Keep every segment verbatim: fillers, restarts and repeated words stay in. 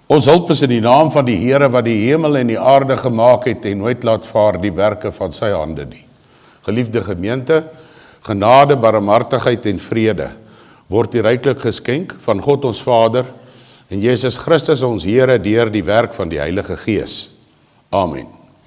Ons hulp is in die naam van die Here wat die hemel en die aarde gemaak het en nooit laat vaar die werke van sy hande nie. Geliefde gemeente, genade, barmhartigheid en vrede word u ryklik geskenk van God ons Vader en Jesus Christus ons Here deur die werk van die Heilige Gees. Amen.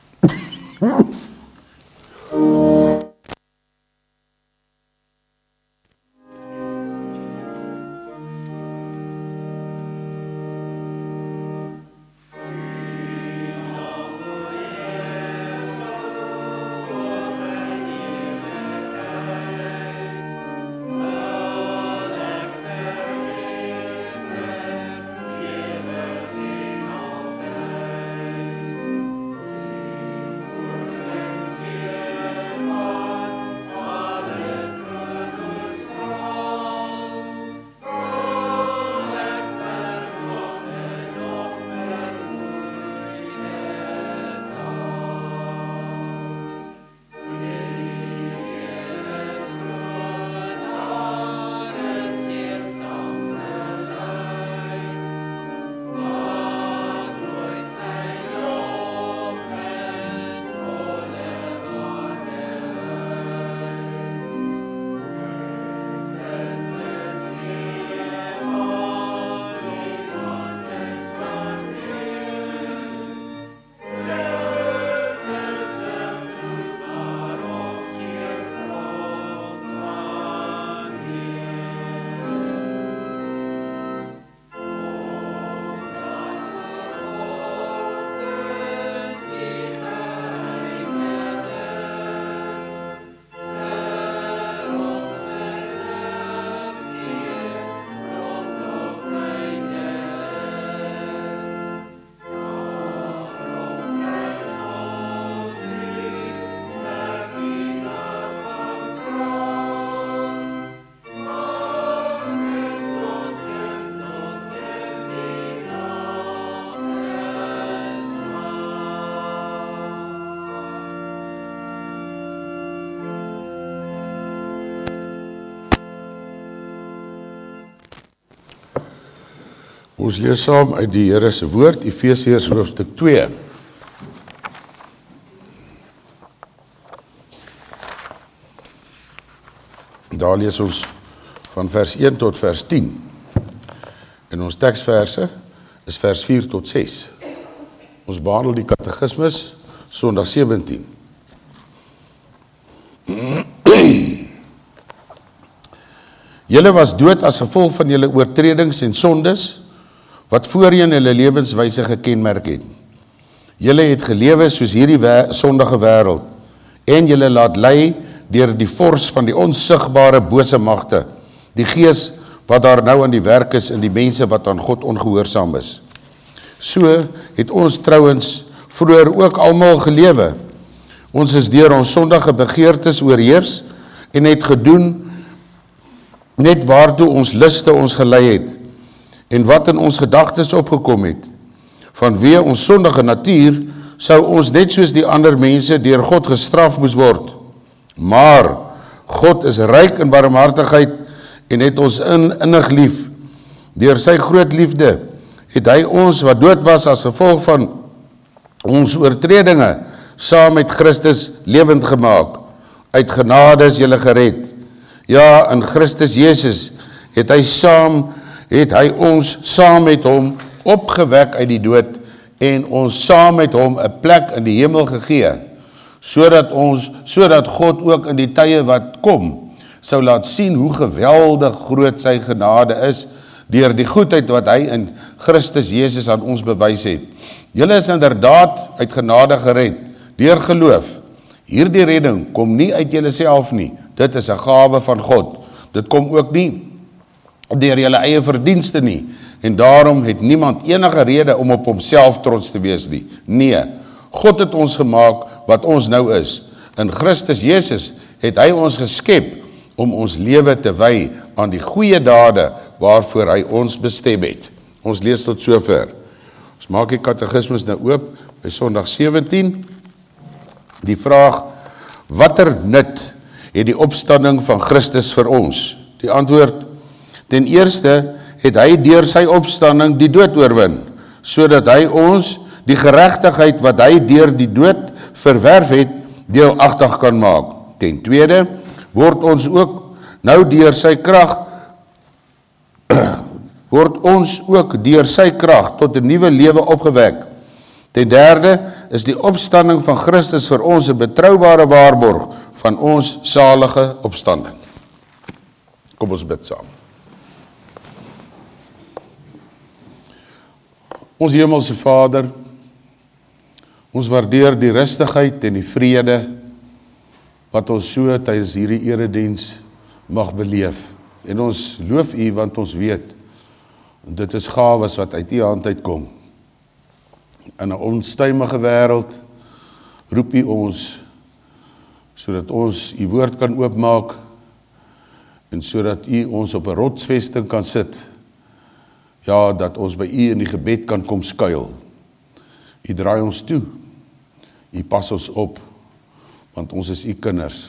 Ons lees saam uit die Here se woord, Efesiërs hoofstuk twee. Daar lees ons van vers een tot vers tien. En ons teksverse is vers vier tot ses. Ons behandel die katekismus Sondag sewentien. Julle was dood as gevolg van julle oortredings en sondes, wat voorheen hulle lewenswyse gekenmerk het. Julle het gelewe soos hierdie sondige wêreld, en julle laat lei deur die vors van die onsigbare bose magte, die gees wat daar nou aan die werk is in die mense wat aan God ongehoorsaam is. So het ons trouens vroeër ook almal gelewe. Ons is deur ons sondige begeertes oorheers en het gedoen net waartoe ons liste ons gelei het, en wat in ons gedagtes opgekom het. Vanweë ons sondige natuur sou ons net soos die ander mense deur God gestraf moes word. Maar God is ryk in barmhartigheid en het ons in innig lief. Deur sy groot liefde het hy ons wat dood was as gevolg van ons oortredinge saam met Christus lewend gemaak. Uit genade is julle gered. Ja, in Christus Jesus het hy saam het hy ons saam met hom opgewek uit die dood en ons saam met hom 'n plek in die hemel gegee, sodat ons, sodat God ook in die tye wat kom, sou laat sien hoe geweldig groot sy genade is, deur die goedheid wat hy in Christus Jesus aan ons bewys het. Julle is inderdaad uit genade gered, deur geloof. Hierdie redding kom nie uit julle self nie, dit is 'n gawe van God. Dit kom ook nie deur julle eie verdienste nie, en daarom het niemand enige rede om op homself trots te wees nie. Nee, God het ons gemaak wat ons nou is. In Christus Jesus het hy ons geskep om ons lewe te wy aan die goeie dade waarvoor hy ons bestem het. Ons lees tot sover. Ons maak die katekismus nou oop by Sondag sewentien. Die vraag, watter nut het die opstanding van Christus vir ons? Die antwoord, ten eerste het hy deur sy opstanding die dood oorwin, sodat hy ons die geregtigheid wat hy deur die dood verwerf het, deelagtig kan maak. Ten tweede, word ons ook nou deur sy krag word ons ook deur sy krag tot 'n nuwe lewe opgewek. Ten derde is die opstanding van Christus vir ons 'n betroubare waarborg van ons salige opstanding. Kom ons bid saam. Ons hemelse Vader, ons waardeer die rustigheid en die vrede wat ons so tydens hierdie erediens mag beleef. En ons loof U want ons weet, dit is gawes wat uit U hand uitkom. In 'n onstuimige wêreld roep U ons, sodat ons U woord kan oopmaak, en sodat U ons op 'n rotsvesting kan sit, ja, dat ons by U in die gebed kan kom skuil. U draai ons toe, U pas ons op, want ons is U kinders.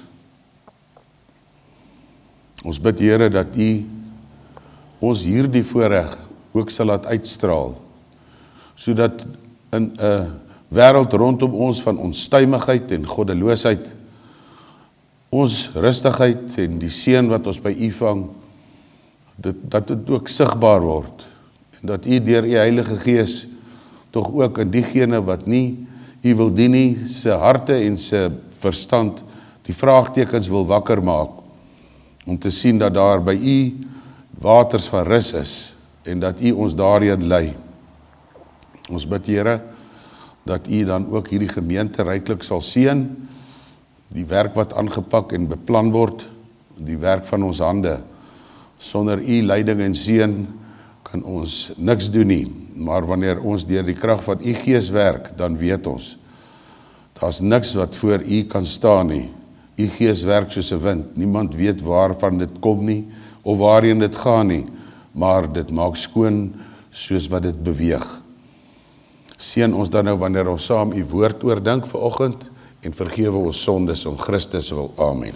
Ons bid, Here, dat U ons hierdie voorreg ook sal laat uitstraal, sodat in 'n wêreld rondom ons van onstuimigheid en goddeloosheid, ons rustigheid en die seën wat ons by U vang, dit, dat dit ook sigbaar word, en dat U deur U Heilige Gees tog ook in diegene wat nie U wil dien nie, se harte en se verstand die vraagtekens wil wakker maak, om te sien dat daar by U waters van rus is, en dat U ons daarin lei. Ons bid, Here, dat U dan ook hierdie gemeente ryklik sal seën, die werk wat aangepak en beplan word, die werk van ons hande. Sonder U leiding en seën kan ons niks doen nie, maar wanneer ons deur die krag van U Gees werk, dan weet ons, daar's niks wat voor U kan staan nie. U Gees werk soos 'n wind, niemand weet waarvan dit kom nie, of waarheen dit gaan nie, maar dit maak skoon soos wat dit beweeg. Seën ons dan nou wanneer ons saam U woord oordink vanoggend, en vergewe ons sondes om Christus wil. Amen.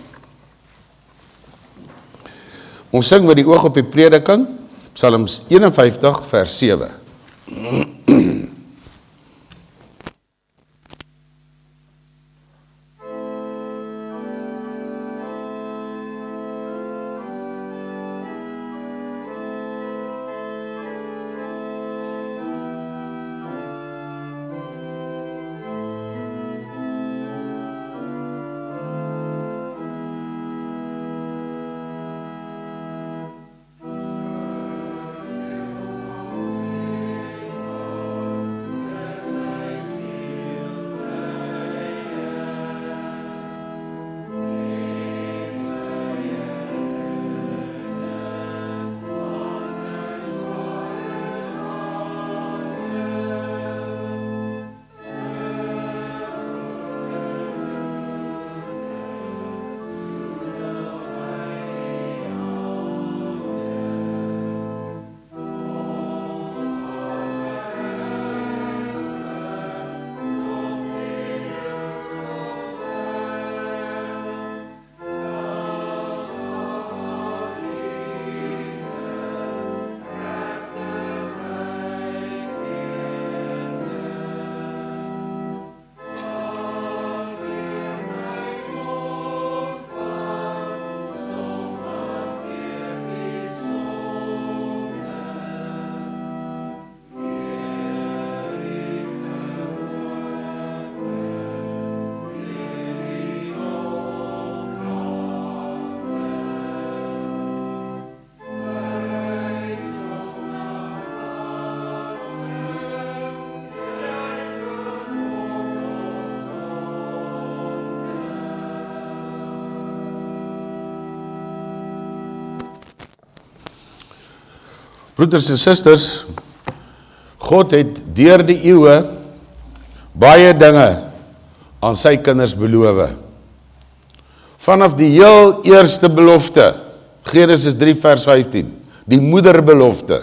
Ons sing met die oog op die prediking, Psalms eenenvyftig vers sewe. Broeders en susters, God het deur die eeue baie dinge aan sy kinders beloof. Vanaf die heel eerste belofte, Genesis drie vers vyftien, die moederbelofte,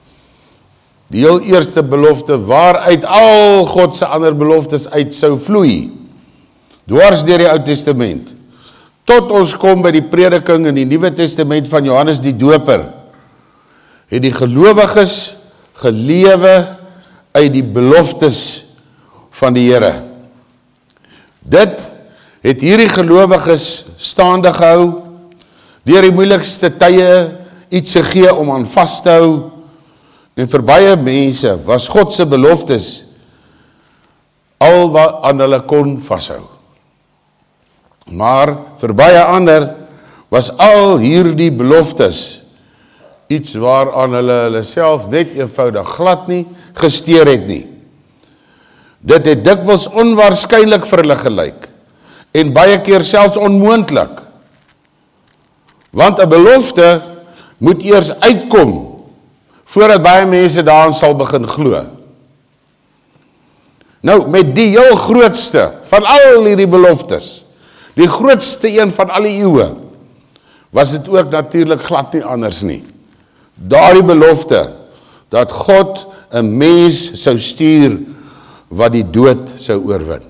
die heel eerste belofte waaruit al God se ander beloftes uit sou vloei, dwars deur die Ou Testament, tot ons kom by die prediking in die Nuwe Testament van Johannes die Doper, het die gelowiges gelewe uit die beloftes van die Here. Dit het hierdie gelowiges staande gehou, deur die moeilikste tye iets gegee om aan vas te hou, en vir baie mense was God se beloftes al wat aan hulle kon vashou. Maar vir baie ander was al hierdie beloftes iets waaraan hulle hulle self net eenvoudig glad nie gesteer het nie. Dit het dikwels onwaarskynlik vir hulle gelyk en baie keer selfs onmoontlik. Want 'n belofte moet eers uitkom voordat baie mense daaraan sal begin glo. Nou, met die heel grootste van al hierdie beloftes, die grootste een van al die eeue, was dit ook natuurlik glad nie anders nie. Daardie belofte, dat God 'n mens sou stuur, wat die dood sou oorwin.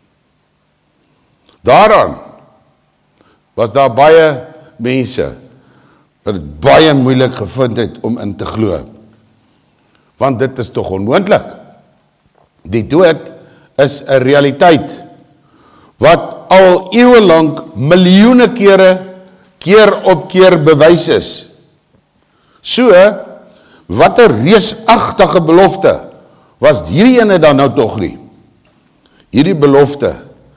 Daaraan was daar baie mense wat het baie moeilik gevind het om in te glo. Want dit is tog onmoontlik. Die dood is 'n realiteit wat al eeue lank miljoene kere keer op keer bewys is. So, wat 'n reusagtige belofte was hierdie ene dan nou tog nie. Hierdie belofte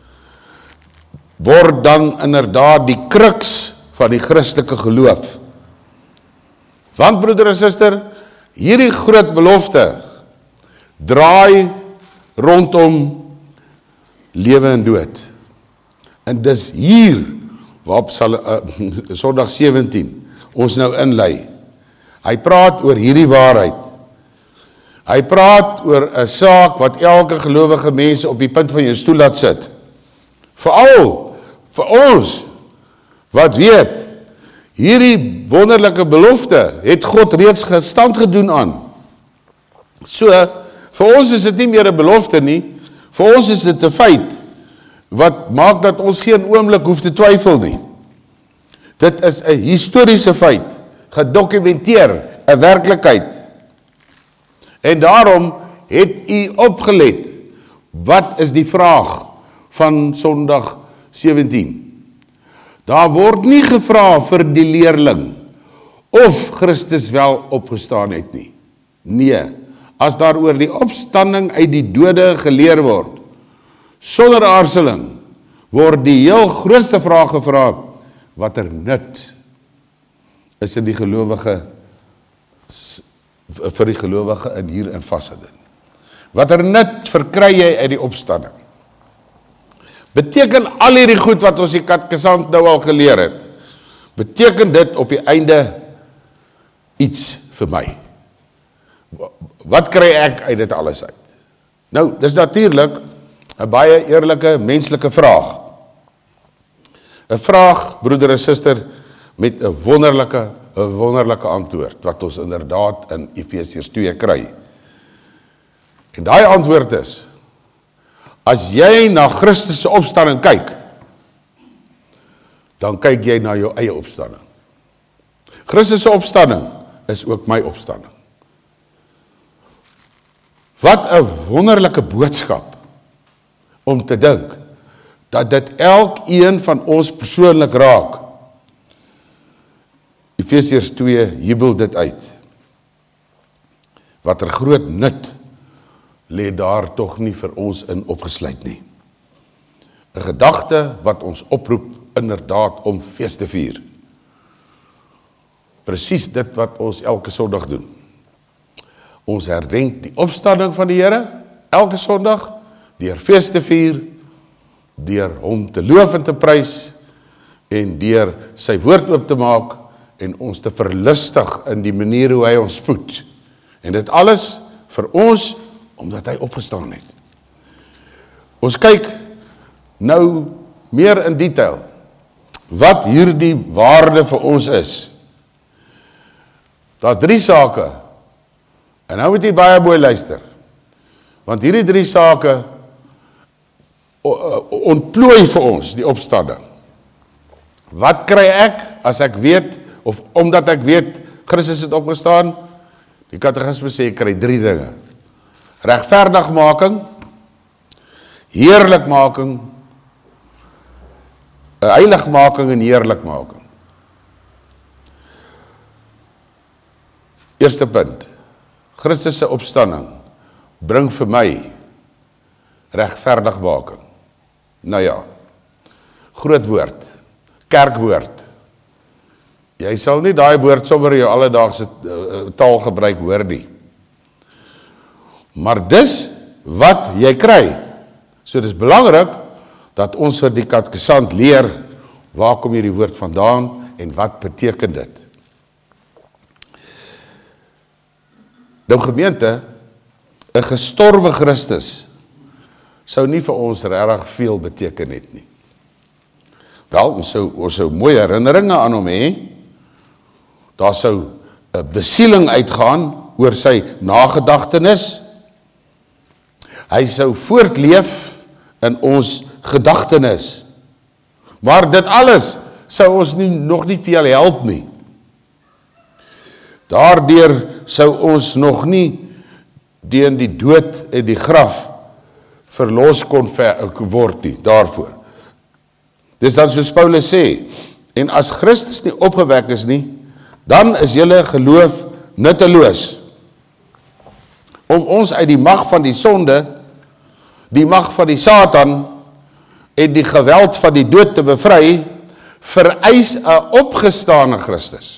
word dan inderdaad die kruks van die Christelike geloof. Want broeder en suster, hierdie groot belofte draai rondom lewe en dood. En dis hier waarop sal uh, Sondag sewentien ons nou inlei. Hy praat oor hierdie waarheid. Hy praat oor 'n saak wat elke gelowige mens op die punt van jou stoel laat sit. Veral vir ons wat weet, hierdie wonderlike belofte het God reeds gestand gedoen aan. So, vir ons is dit nie meer 'n belofte nie, vir ons is dit 'n feit, wat maak dat ons geen oomblik hoef te twyfel nie. Dit is 'n historiese feit, gedokumenteer, 'n werklikheid. En daarom het u opgelet, wat is die vraag van Sondag sewentien? Daar word nie gevra vir die leerling, of Christus wel opgestaan het nie. Nee, as daar oor die opstanding uit die dode geleer word, sonder aarzeling, word die heel grootste vraag gevra, wat er nut is in die gelowige, vir die gelowige in hier in vasthouing. Wat er nut verkry jy uit die opstanding? Beteken al hierdie goed wat ons die katekisant nou al geleer het, beteken dit op die einde iets vir my? Wat kry ek uit dit alles uit? Nou, dis natuurlik 'n baie eerlike menslike vraag. 'n Vraag, broeder en suster, met 'n wonderlike, 'n wonderlike antwoord, wat ons inderdaad in Efesiërs twee kry. En daai antwoord is, as jy na Christus se opstanding kyk, dan kyk jy na jou eie opstanding. Christus se opstanding is ook my opstanding. Wat 'n wonderlike boodskap om te dink dat dit elkeen van ons persoonlik raak. Efesiërs twee jubel dit uit. Wat 'n groot nut lê daar tog nie vir ons in opgesluit nie. 'n Gedagte wat ons oproep inderdaad om fees te vier. Presies dit wat ons elke Sondag doen. Ons herdenk die opstanding van die Here elke Sondag deur fees te vier, deur hom te loof en te prys en deur sy woord oop te maak en ons te verlustig in die manier hoe hy ons voed. En dit alles vir ons omdat hy opgestaan het. Ons kyk nou meer in detail wat hierdie waarde vir ons is. Daar's drie sake. En nou moet jy baie mooi luister. Want hierdie drie sake ontplooi vir ons die opstanding. Wat kry ek as ek weet, of omdat ek weet Christus het opgestaan? Die katekisme sê ek kry drie dinge. regverdigmaking, heerlikmaking, heiligmaking en heerlikmaking. Eerste punt, Christus se opstanding bring vir my regverdigmaking. Nou ja, groot woord, kerkwoord. Jy sal nie daai woord sommer in jou alledaagse uh, taal gebruik hoor nie. Maar dis wat jy kry. So dis belangrik dat ons vir die katekesant leer, waar kom hierdie woord vandaan en wat beteken dit? Nou gemeente, 'n gestorwe Christus sou nie vir ons regtig veel beteken het nie. Wel, ons sou, ons sou mooie herinneringe aan hom hê, daar sou 'n besieling uitgaan oor sy nagedagtenis, hy sou voortleef in ons gedagtenis, maar dit alles sou ons nie, nog nie veel help nie. Daardeur sou ons nog nie deur die dood en die graf verlos kon word nie, daarvoor. Dis dan soos Paulus sê, en as Christus nie opgewek is nie, dan is julle geloof nutteloos. Om ons uit die mag van die sonde, die mag van die Satan en die geweld van die dood te bevry, vereis 'n opgestane Christus.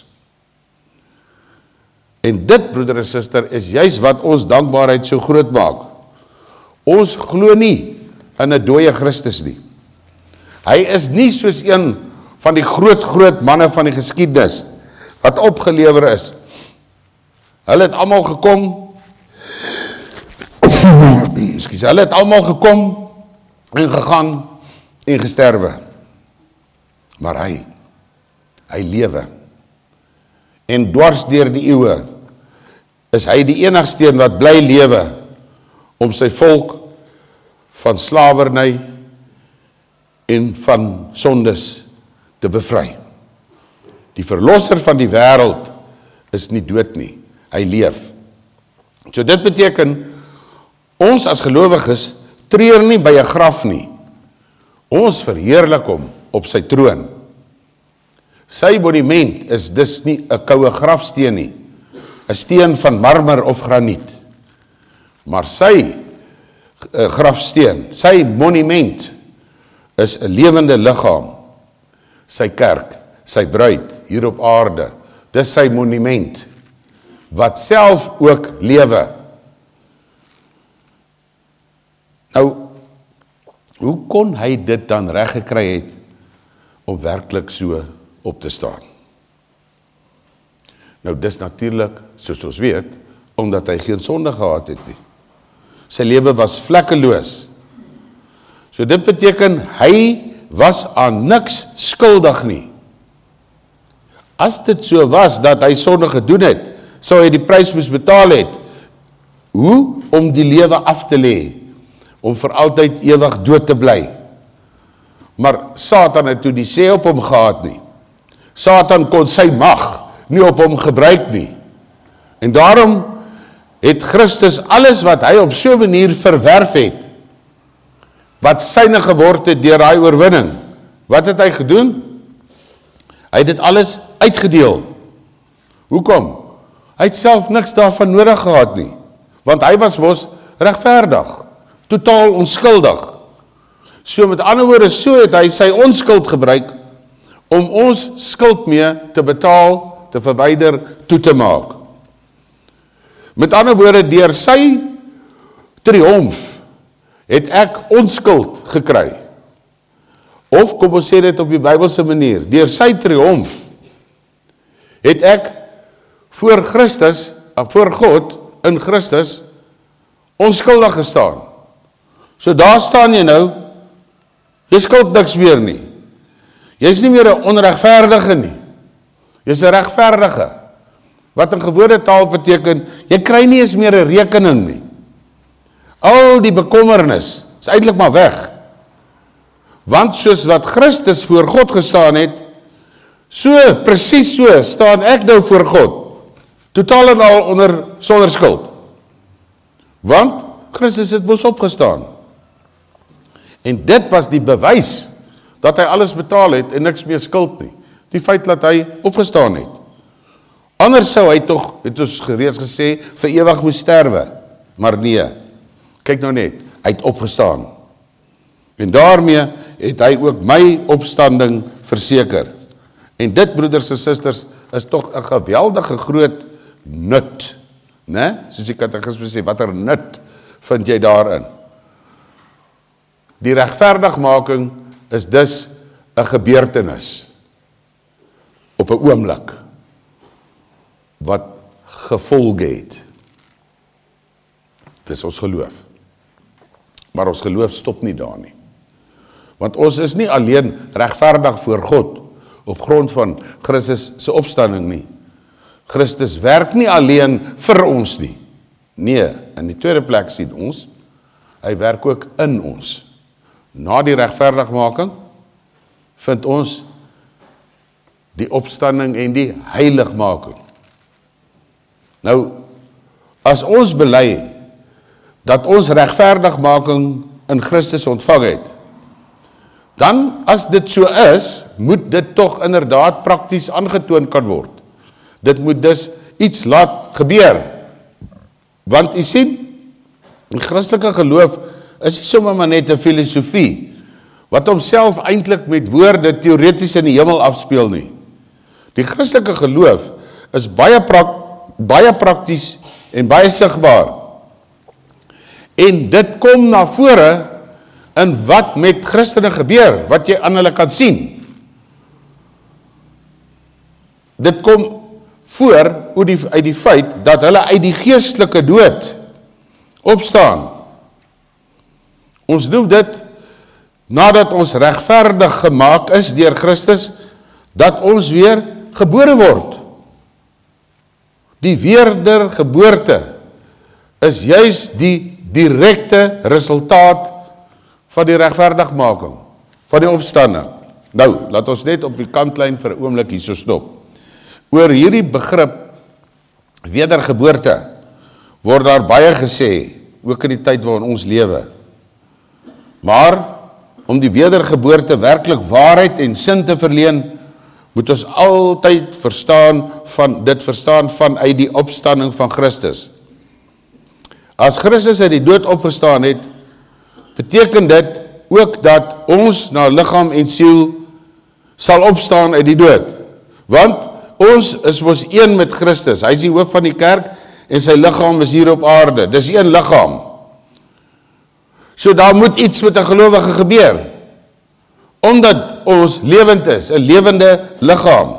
En dit, broeder en suster, is juis wat ons dankbaarheid so groot maak. Ons glo nie in 'n dooie Christus nie. Hy is nie soos een van die groot, groot manne van die geskiedenis, wat opgelewer is. Hulle het almal gekom, excuse, hulle het almal gekom, en gegaan, en gesterwe. Maar hy, hy lewe. En dwars deur die eeue, is hy die enigste een wat bly lewe, om sy volk van slawerny en van sondes te bevry. Die verlosser van die wêreld is nie dood nie, hy leef. So dit beteken, ons as gelowiges treur nie by 'n graf nie. Ons verheerlik hom op sy troon. Sy monument is dus nie 'n koue grafsteen nie, 'n steen van marmer of graniet. Maar sy uh, grafsteen, sy monument is 'n lewende liggaam, sy kerk, sy bruid hier op aarde. Dis sy monument wat self ook lewe. Nou, hoe kon hy dit dan reg gekry het om werklik so op te staan? Nou, dis natuurlik, soos ons weet, omdat hy geen sonde gehad het nie. Sy lewe was vlekkeloos. So dit beteken, hy was aan niks skuldig nie. As dit so was, dat hy sonde gedoen het, sou hy die prys moes betaal het. Hoe? Om die lewe af te lê, om vir altyd ewig dood te bly. Maar Satan het toe die sê op hom gehad nie. Satan kon sy mag nie op hom gebruik nie. En daarom het Christus alles wat hy op so 'n manier verwerf het, wat syne geword het deur hy oorwinning. Wat het hy gedoen? Hy het dit alles uitgedeel. Hoekom? Hy het self niks daarvan nodig gehad nie. Want hy was mos regverdig, totaal onskuldig. So met ander woorde, so het hy sy onskuld gebruik, om ons skuld mee te betaal, te verwyder, toe te maak. Met ander woorde, deur sy triomf, het ek onskuld gekry. Of, kom ons sê dit op die Bybelse manier, deur sy triomf, het ek voor Christus, voor God, in Christus, onskuldig gestaan. So daar staan jy nou, jy skuld niks meer nie. Jy is nie meer 'n onregverdige nie. Jy is 'n regverdige. Wat in gewone taal beteken, jy kry nie eens meer 'n rekening nie. Al die bekommernis is eintlik maar weg. Want soos wat Christus voor God gestaan het, so, presies so, staan ek nou voor God. Totaal en al onder, sonder skuld. Want, Christus het mos opgestaan. En dit was die bewys dat hy alles betaal het en niks meer skuld nie. Die feit dat hy opgestaan het. Anders sou hy tog, het ons gereeds gesê, vir ewig moes sterwe. Maar nee, kyk nou net, hy het opgestaan. En daarmee het hy ook my opstanding verseker. En dit, broeders en susters, is tog 'n geweldige groot nut. Né? Soos die katekisme sê, watter nut vind jy daarin? Die regverdigmaking is dus 'n gebeurtenis op 'n oomblik wat gevolge het. Dis ons geloof. Maar ons geloof stop nie daar nie. Want ons is nie alleen regverdig voor God op grond van Christus se opstanding nie. Christus werk nie alleen vir ons nie. Nee, in die tweede plek sien ons, hy werk ook in ons. Na die regverdigmaking vind ons die opstanding en die heiligmaking. Nou, as ons bely dat ons regverdigmaking in Christus ontvang het, dan as dit so is, moet dit tog inderdaad prakties aangetoon kan word. Dit moet dus iets laat gebeur. Want u sien, die Christelike geloof is nie sommer maar net 'n filosofie, wat homself eintlik met woorde teoreties in die hemel afspeel nie. Die Christelike geloof is baie, prak, baie prakties en baie sigbaar. En dit kom na vore in wat met Christene gebeur, wat jy aan hulle kan sien. Dit kom voor uit die feit dat hulle uit die geestelike dood opstaan. Ons noem dit, nadat ons regverdig gemaak is deur Christus, dat ons weer gebore word. Die wedergeboorte is juis die direkte resultaat van die regverdigmaking, van die opstanding. Nou, laat ons net op die kantlyn vir 'n oomblik hier so stop. Oor hierdie begrip wedergeboorte word daar baie gesê, ook in die tyd waarin ons lewe. Maar om die wedergeboorte werklik waarheid en sin te verleen, moet ons altyd verstaan van dit verstaan vanuit die opstanding van Christus. As Christus uit die dood opgestaan het, beteken dit ook dat ons na liggaam en siel sal opstaan uit die dood. Want ons is mos een met Christus. Hy is die hoof van die kerk en sy liggaam is hier op aarde. Dis een liggaam. So daar moet iets met 'n gelowige gebeur. Omdat ons lewend is, 'n lewende liggaam.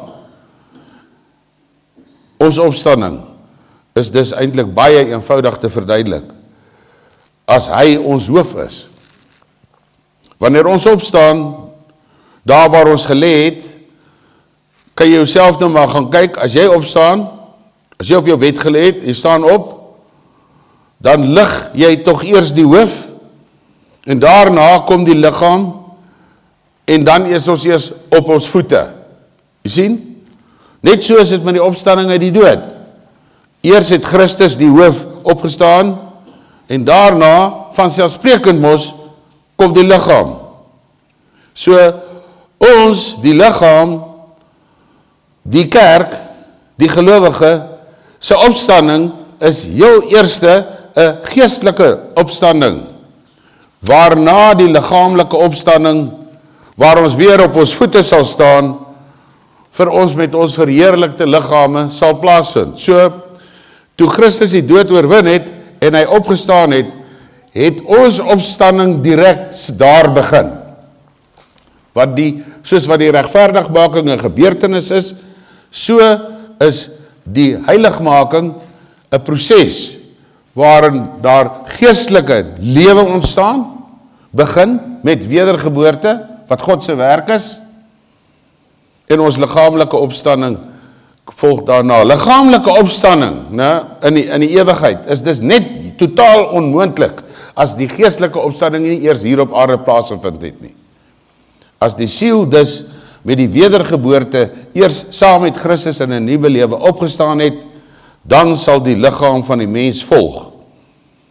Ons opstanding is dus eintlik baie eenvoudig te verduidelik. As hy ons hoof is. Wanneer ons opstaan, daar waar ons gelê het, kan jy jouself nou maar gaan kyk, as jy opstaan, as jy op jou bed gelê het, jy staan op, dan lig jy tog eers die hoof, en daarna kom die liggaam, en dan is ons eers op ons voete. Jy sien? Net so is dit met die opstanding uit die dood. Eers het Christus die hoof opgestaan, en daarna, vanselfsprekend mos, kom die liggaam. So, ons, die liggaam, die kerk, die gelowige, sy opstanding is heel eerste 'n geestelike opstanding, waarna die liggaamlike opstanding, waar ons weer op ons voete sal staan, vir ons met ons verheerlikte liggame sal plaasvind. So, toe Christus die dood oorwin het, en hy opgestaan het, het ons opstanding direk daar begin. Wat die, soos wat die regverdigmaking 'n gebeurtenis is, so is die heiligmaking 'n proses, waarin daar geestelike lewe ontstaan, begin met wedergeboorte, wat God se werk is, en ons liggaamlike opstanding volg daarna. Liggaamlike opstanding, né, in die, in die ewigheid, is dus net totaal onmoontlik, as die geestelike opstanding nie eers hier op aarde plaasgevind het nie. As die siel dus met die wedergeboorte eers saam met Christus in 'n nuwe lewe opgestaan het, dan sal die liggaam van die mens volg.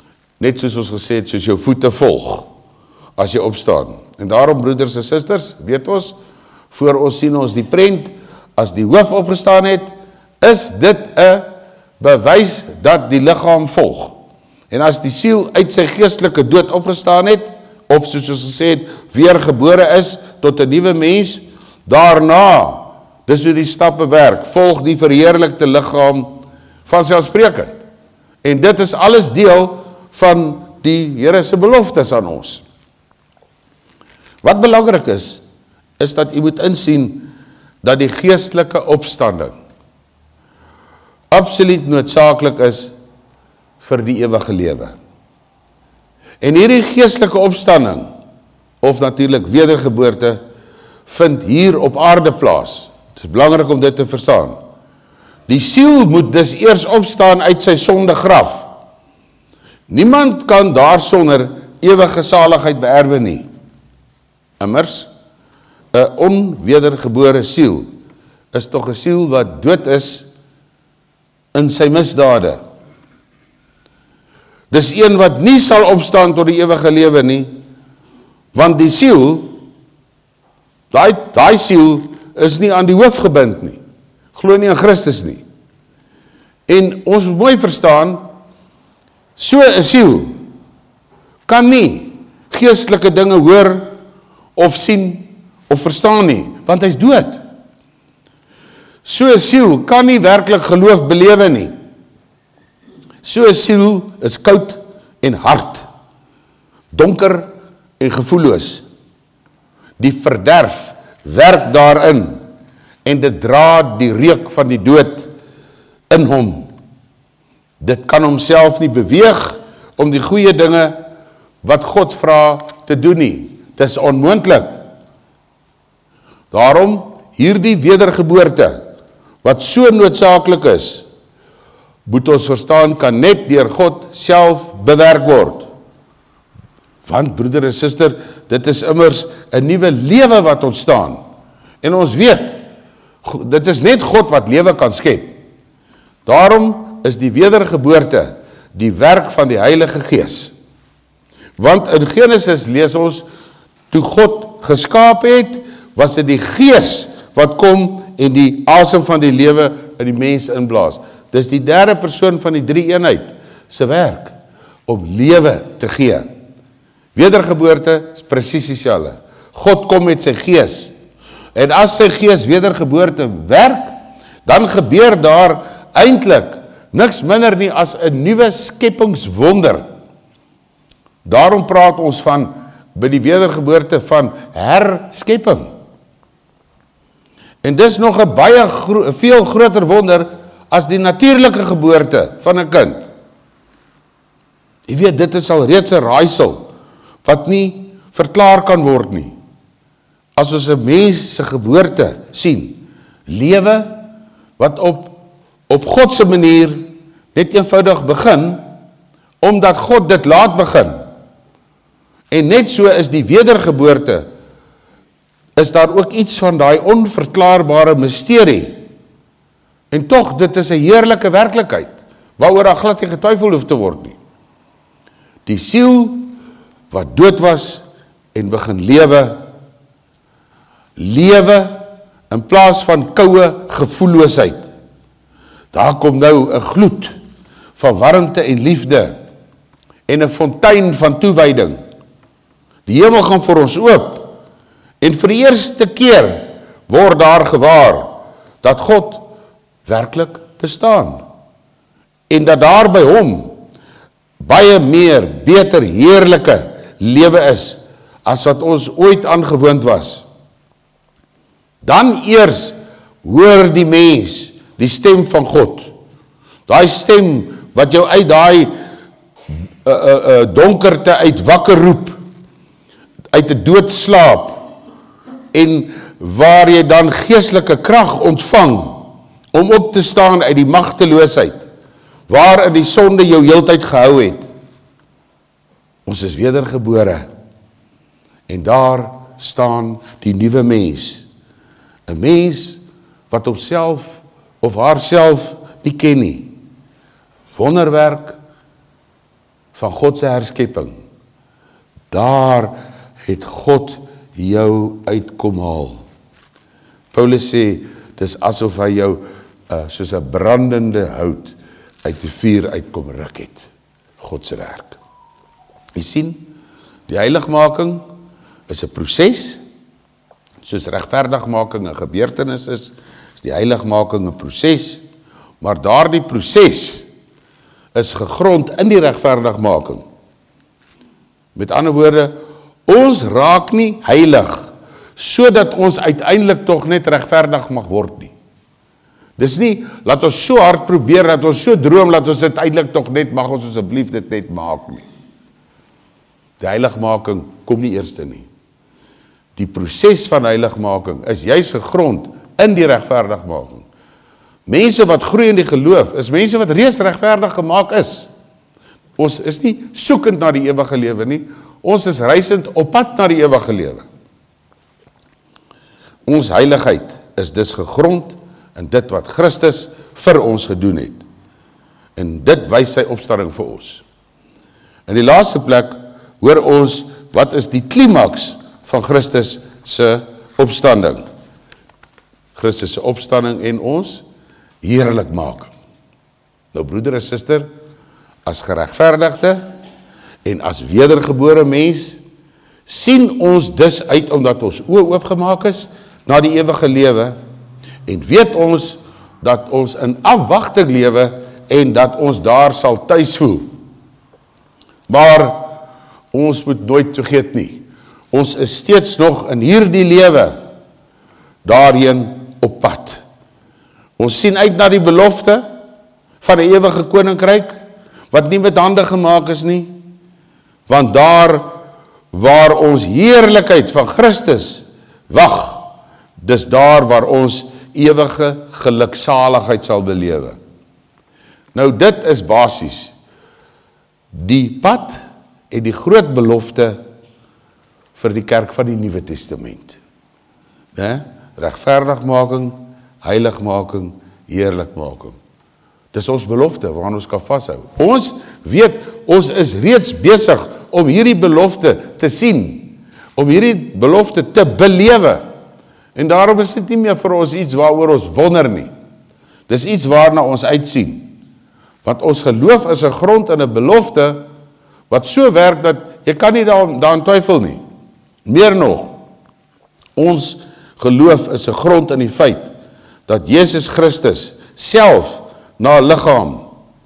net soos ons gesê het, soos jou voete volg, as jy opstaan. En daarom, broeders en susters, weet ons, voor ons sien ons die prent, as die hoof opgestaan het, is dit 'n bewys dat die liggaam volg. En as die siel uit sy geestelike dood opgestaan het, of soos ons gesê het, weergebore is tot 'n nuwe mens, daarna, dis hoe die stappe werk, volg die verheerlikte liggaam vanselfsprekend. En dit is alles deel van die Here se beloftes aan ons. Wat belangrik is, is dat jy moet insien dat die geestelike opstanding absoluut noodsaaklik is vir die ewige lewe. En hierdie geestelike opstanding, of natuurlik wedergeboorte, vind hier op aarde plaas. Het is belangrik om dit te verstaan. Die siel moet dus eers opstaan uit sy sondegraf. Niemand kan daarsonder ewige saligheid beerwe nie. Immers, 'n onwedergebore siel is tog 'n siel wat dood is in sy misdade. Dis een wat nie sal opstaan tot die ewige lewe nie, want die siel, daai daai siel is nie aan die hoof gebind nie. Glo nie in Christus nie. En ons moet mooi verstaan, so 'n siel kan nie geestelike dinge hoor of sien of verstaan nie, want hy's dood. So 'n siel kan nie werklik geloof belewe nie. So 'n siel is koud en hard, donker en gevoelloos. Die verderf werk daarin en dit dra die reuk van die dood in hom. Dit kan homself nie beweeg om die goeie dinge wat God vra te doen nie. Dit is onmoontlik. Daarom hierdie wedergeboorte wat so noodsaaklik is, moet ons verstaan, kan net deur God self bewerk word. Want broeder en suster, dit is immers 'n nuwe lewe wat ontstaan. En ons weet, dit is net God wat lewe kan skep. Daarom is die wedergeboorte die werk van die Heilige Gees. Want in Genesis lees ons, toe God geskaap het, was dit die Gees wat kom en die asem van die lewe in die mens inblaas. Dis die derde persoon van die drie eenheid se werk om lewe te gee. Wedergeboorte is presies dieselfde. God kom met sy Gees. En as sy Gees wedergeboorte werk, dan gebeur daar eintlik niks minder nie as 'n nuwe skepingswonder. Daarom praat ons van by die wedergeboorte van herskepping. En dis nog 'n baie gro- veel groter wonder as die natuurlike geboorte van 'n kind. Jy weet, dit is al reeds 'n raaisel wat nie verklaar kan word nie. As ons 'n mens se geboorte sien, lewe wat op op God se manier net eenvoudig begin, omdat God dit laat begin. En net so is die wedergeboorte, is daar ook iets van daai onverklaarbare misterie. En tog, dit is 'n heerlike werklikheid, waaroor daar glad nie getwyfel hoef te word nie. Die siel wat dood was en begin lewe, lewe in plaas van koue gevoelloosheid. Daar kom nou 'n gloed van warmte en liefde en 'n fontein van toewyding. Die hemel gaan vir ons oop en vir die eerste keer word daar gewaar dat God werklik bestaan en dat daar by hom baie meer, beter, heerlike lewe is as wat ons ooit aangewoond was. Dan eers hoor die mens die stem van God. Daai stem wat jou uit daai uh, uh, uh, donkerte uit wakker roep, uit 'n doodslaap, en waar jy dan geestelike krag ontvang om op te staan uit die magteloosheid, waar in die sonde jou heeltyd gehou het. Ons is wedergebore, en daar staan die nuwe mens, 'n mens wat homself of haarself nie ken nie. Wonderwerk van God se herskepping, daar het God jou uitkom haal. Paulus sê, dis asof hy jou uh, soos 'n brandende hout uit die vuur uitkom ruk het. God se werk. Jy sien, die heiligmaking is 'n proses, soos regverdigmaking 'n gebeurtenis is, is die heiligmaking 'n proses, maar daardie proses is gegrond in die regverdigmaking. Met ander woorde, ons raak nie heilig, sodat ons uiteindelik tog net regverdig mag word nie. Dis nie, laat ons so hard probeer, dat ons so droom, laat ons uiteindelik tog net, mag ons asseblief dit net maak nie. Die heiligmaking kom nie eerste nie. Die proses van heiligmaking is juis gegrond in die regverdigmaking. Mense wat groei in die geloof, is mense wat reeds regverdig gemaak is. Ons is nie soekend na die ewige lewe nie, ons is reisend op pad na die ewige lewe. Ons heiligheid is dus gegrond in dit wat Christus vir ons gedoen het. En dit wys sy opstanding vir ons. In die laaste plek hoor ons, wat is die klimaks van Christus se opstanding? Christus se opstanding en ons heerlik maak. Nou broeder en suster, as geregverdigde en as wedergebore mens, sien ons dus uit omdat ons oë oopgemaak is na die ewige lewe en weet ons dat ons in afwagting lewe en dat ons daar sal tuis voel. Maar ons moet nooit vergeet nie. Ons is steeds nog in hierdie lewe daarheen op pad. Ons sien uit na die belofte van die ewige koninkryk wat nie met hande gemaak is nie, want daar waar ons heerlikheid van Christus wag, dis daar waar ons ewige geluksaligheid sal belewe. Nou dit is basies die pad en die groot belofte vir die kerk van die Nuwe Testament. Ne? Regverdigmaking, heiligmaking, heerlikmaking. Dis ons belofte waaraan ons kan vashou. Ons weet, ons is reeds besig om hierdie belofte te sien, om hierdie belofte te belewe. En daarom is dit nie meer vir ons iets waaroor ons wonder nie. Dis iets waarna ons uitsien. Want ons geloof is 'n grond en 'n belofte wat so werk dat jy kan nie daaraan, daaraan twyfel nie. Meer nog, ons geloof is 'n grond in die feit dat Jesus Christus self na liggaam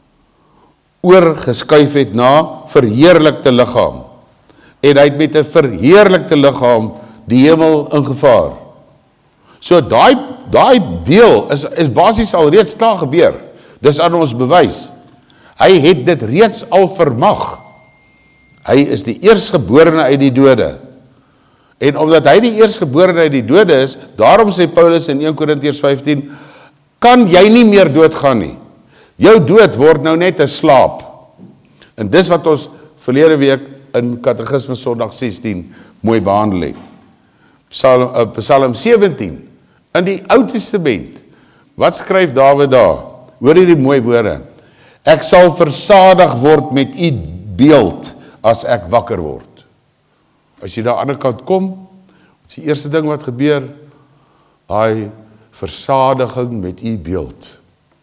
oorgeskuif het na verheerlikte liggaam. En hy het met 'n verheerlikte liggaam die hemel ingevaar. So daai daai deel is is basies al reeds klaar gebeur. Dis aan ons bewys. Hy het dit reeds al vermag. Hy is die eerstgeborene uit die dode. En omdat hy die eerstgeborene uit die dode is, daarom sê Paulus in Eerste Korintiërs vyftien, kan jy nie meer doodgaan nie. Jou dood word nou net 'n slaap. En dis wat ons verlede week in Katekismes Sondag sestien mooi behandel het. Psalm, uh, Psalm sewentien, in die Ou Testament, wat skryf Dawid daar? Hoor hierdie mooi woorde. Ek sal versadig word met u beeld as ek wakker word. As jy daar aan die ander kant kom, is die eerste ding wat gebeur, hy versadiging met u beeld.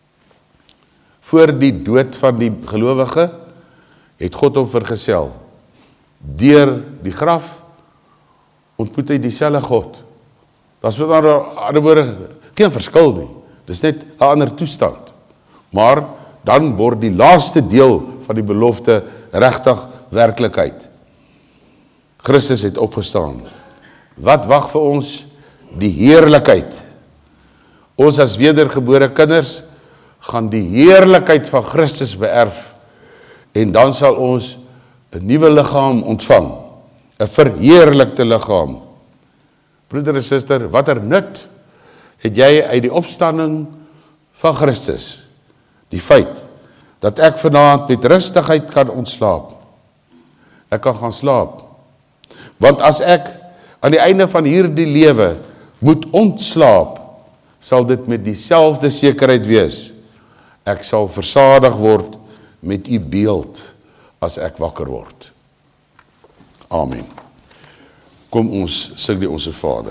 Voor die dood van die gelowige, het God hom vergesel. Deur die graf, ontmoet hy dieselfde God. Dat is met ander woorde, geen verskil nie. Dis net 'n ander toestand. Maar, dan word die laaste deel van die belofte regtig werklikheid. Christus het opgestaan. Wat wag vir ons? Die heerlikheid. Ons as wedergebore kinders gaan die heerlikheid van Christus beerf en dan sal ons 'n nuwe liggaam ontvang, 'n verheerlikte liggaam. Broeder en suster, watter nut het jy uit die opstanding van Christus? Die feit dat ek vanaand met rustigheid kan ontslaap. Ek kan gaan slaap. Want as ek aan die einde van hierdie lewe moet ontslaap, sal dit met dieselfde sekerheid wees. Ek sal versadig word met u beeld as ek wakker word. Amen. Kom ons sing die Onse Vader.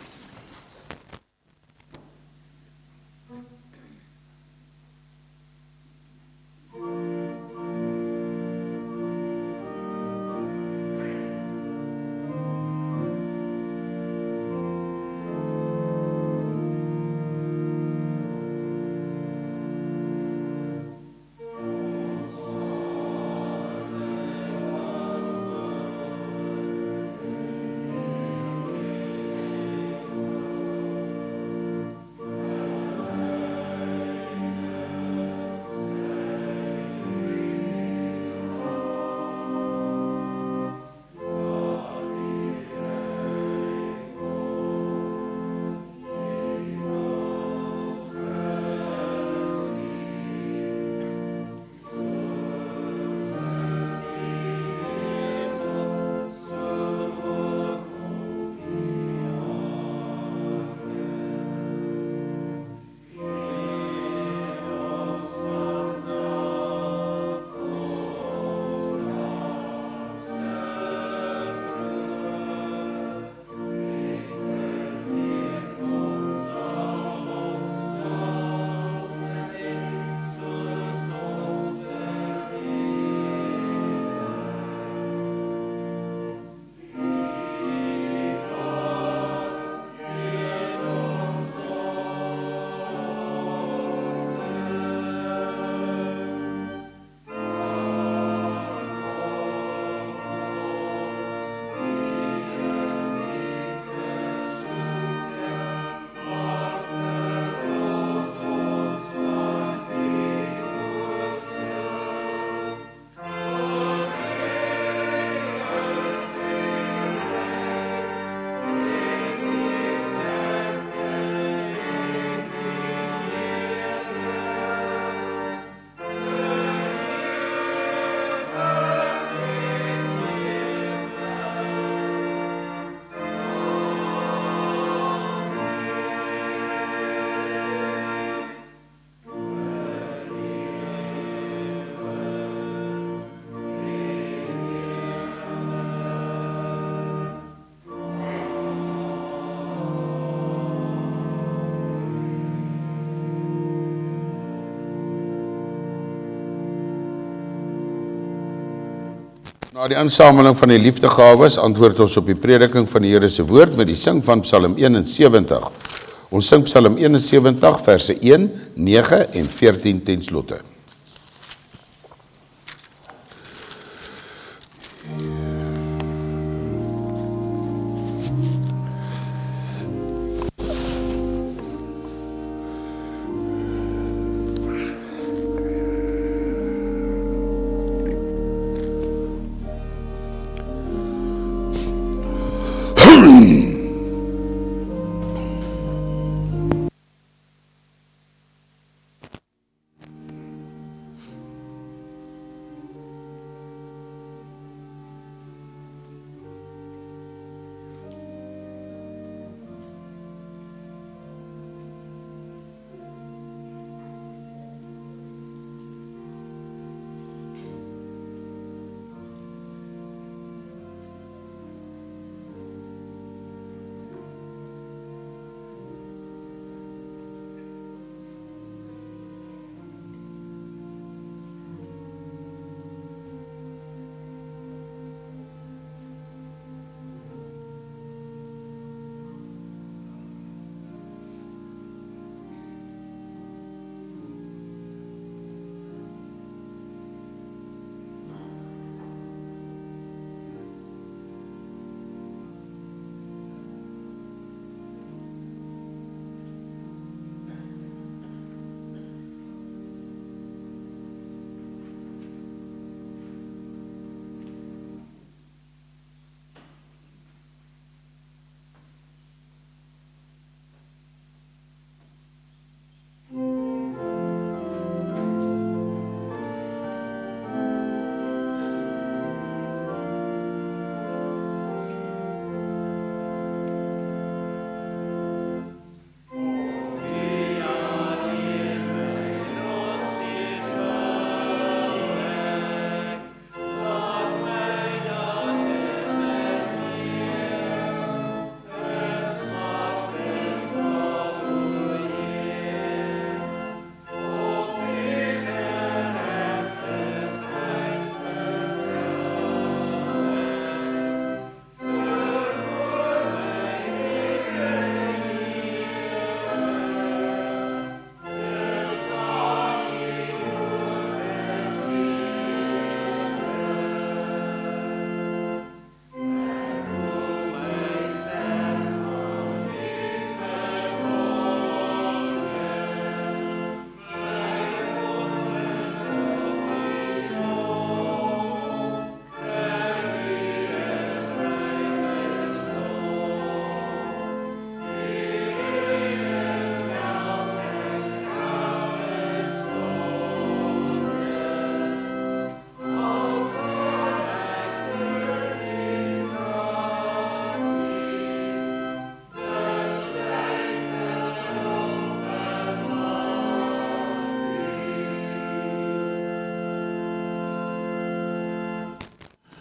Na die insameling van die liefdegawes antwoord ons op die prediking van die Here se woord met die sing van Psalm eenensewentig. Ons sing Psalm eenensewentig verse een, nege en veertien ten slotte.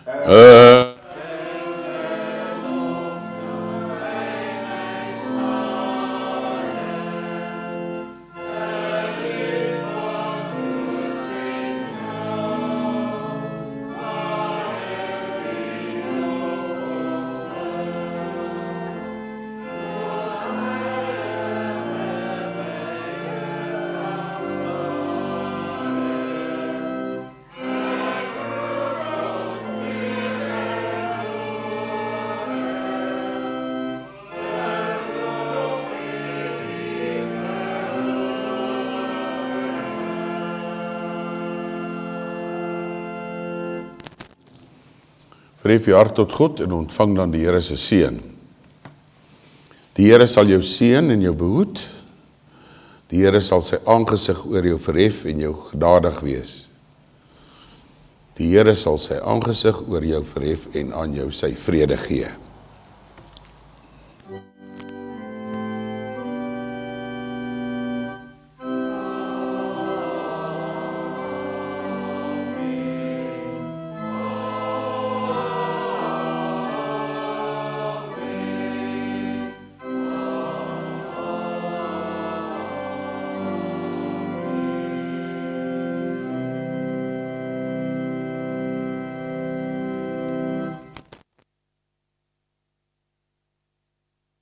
Uh, Verhef je hart tot God en ontvang dan die Here se seën. Die Here sal jou seën en jou behoed. Die Here sal sy aangesig oor jou verhef en jou genadig wees. Die Here sal sy aangesig oor jou verhef en aan jou sy vrede gee.